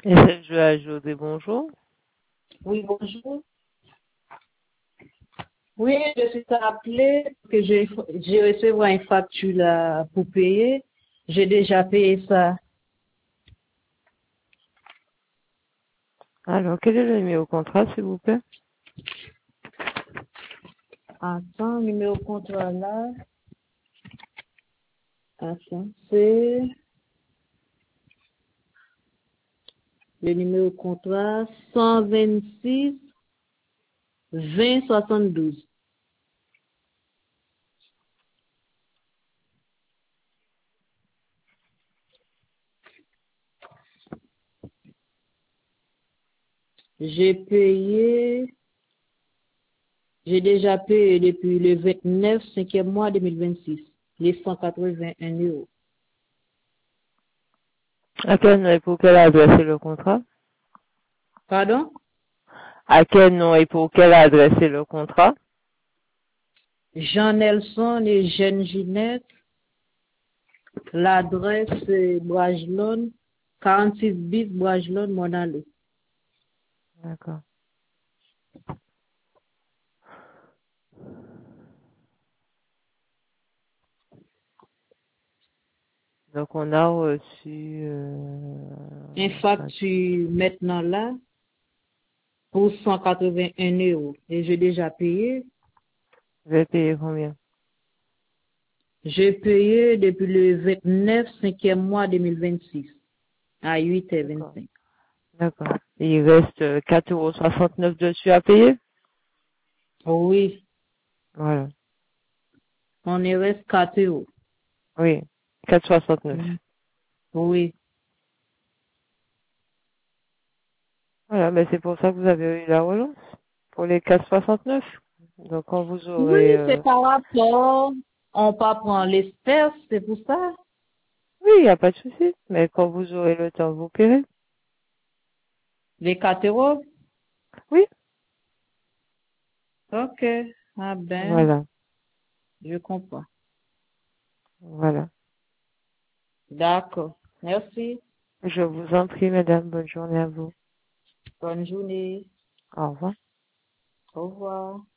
Et je vais ajouter bonjour. Oui, bonjour. Oui, je suis appelée que j'ai reçu une facture là pour payer. J'ai déjà payé ça. Alors, quel est le numéro contrat, s'il vous plaît? Attends, numéro contrat là. Attends, c'est le numéro contrat 126 20 72. J'ai payé, j'ai déjà payé depuis le 29 5e mois 2026, les 181 euros. À quel nom et pour quelle adresse est le contrat? Pardon? À quel nom et pour quelle adresse est le contrat? Jean Nelson et Jeanne Ginette. L'adresse c'est Brajlon, 46 bis Brajlon, Monalé. D'accord. Donc, on a reçu, Un facture maintenant là pour 181 euros. Et j'ai déjà payé. vous avez payé combien? J'ai payé depuis le 29 5e mois 2026 à D'accord. 8h25. D'accord. Et il reste 4,69 € dessus à payer? Oui, Voilà. on y reste 4 euros. Oui. 4,69. Mm. Oui. Voilà, mais c'est pour ça que vous avez eu la relance. Pour les 4,69. Donc, quand vous Oui, aurez, c'est par rapport. On pas prendre l'espèce, c'est pour ça. oui, il n'y a pas de souci. Mais quand vous aurez le temps, vous paierez. Les 4 euros. Oui. Ok. Ah ben, Voilà. je comprends. Voilà. D'accord. Merci. Je vous en prie, madame. Bonne journée à vous. Bonne journée. Au revoir. Au revoir.